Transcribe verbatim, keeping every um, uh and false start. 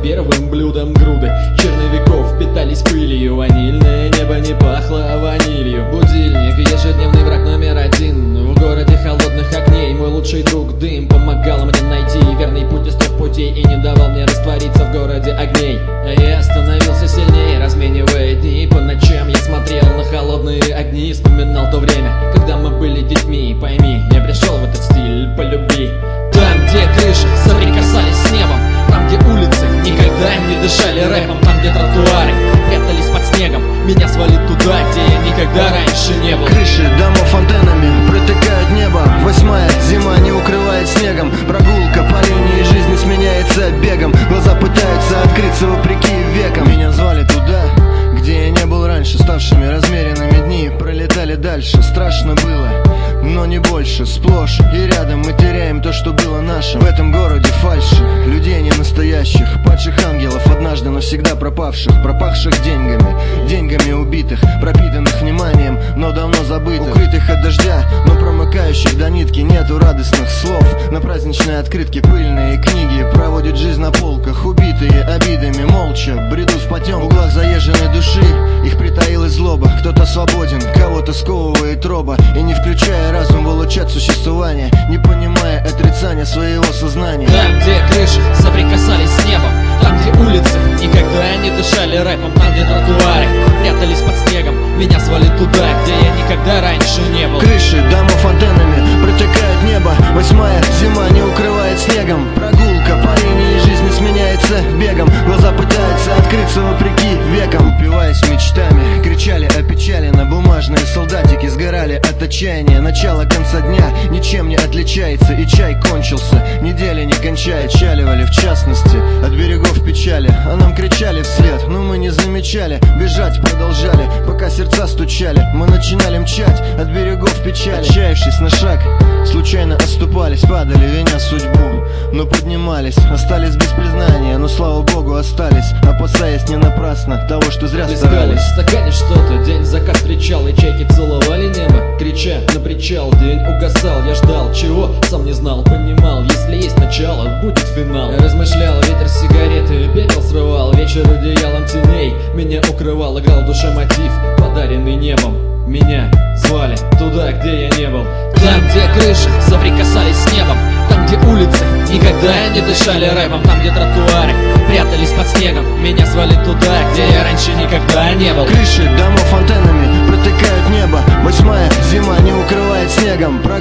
первым блюдом груды черновиков питались пылью. Ванильное небо не пахло ванилью. Будильник, ежедневный враг номер один. В городе холодных огней мой лучший друг дым помогал мне найти верный путь из трех путей и не давал мне раствориться в городе огней. А я становился сильнее, разменивая дни. По ночам я смотрел на холодные огни, вспоминал то время, когда мы были детьми. Пойми, я пришел в этот стиль по любви. Там, где крыши соприкасались с небом, там, где улицы никогда не дышали рэпом, там, где тротуары прятались под снегом, меня свалит туда, где я никогда раньше не был. Крыши домов антеннами протыкают небо. Восьмая зима не укрывает снегом. Прогулка по линии жизни сменяется бегом. Глаза пытаются открыться вопреки векам. Меня звали туда, где я не был раньше. Ставшими размеренными дни пролетали дальше. Страшно было, но не больше. Сплошь и рядом мы теряем то, что было нашим. В этом городе фальши, людей не настоящих, падших ангелов, однажды навсегда пропавших, пропахших деньгами, деньгами убитых, пропитанных вниманием, но давно забытых, укрытых от дождя, но промыкающих до нитки. Нету радостных слов на праздничной открытке. Пыльные книги проводят жизнь на полках, убитые обидами, молча бредут в потем. В углах заезженной души их притаилась злоба. Кто-то свободен, кого-то сковывает роба, и не включая разум волочат существование, не понимая отрицания своего сознания. Там, где крыши соприкасались с небом, там, где улицы никогда не дышали рэпом, там, где тротуары прятались под снегом, меня свалит туда, где я никогда раньше не был. Крыши домов антеннами протыкают небо. Восьмая зима не укрывает снегом. Прогулка по линии жизни сменяется бегом. Глаза пытаются открыться вопреки векам. Упиваясь мечтами, кричали о печали. На бумажные солдатики сгорали от отчаяния. Начало конца дня ничем не отличается, и чай кончился, неделя не кончает. Чаливали в частности от берегов печали, а нам кричали вслед, но мы не замечали. Бежать продолжали, пока сердца стучали. Мы начинали мчать от берегов печали. Отчаявшись на шаг, случайно оступались, падали, виня судьбу, но поднимались. Остались без признания, но слава богу остались, опасаясь не напрасно того, что зря старались. В стакане что-то, день закат встречал, и чайки целовали небо, крича на причал. День угасал, я ждал, чего сам не знал, понимал, если есть начало, будет финал. Я размышлял, ветер сигареты, пепел срывал, вечер одеялом теней меня укрывал, играл в душе мотив, подаренный небом. Меня звали туда, где я не был. Там, где крыши соприкасались с небом, там, где улицы никогда не дышали рэпом, там, где тротуары прятались под снегом, меня звали туда, где я раньше никогда не был. Крыши домов антеннами протыкают небо. Восьмая зима не укрывает снегом.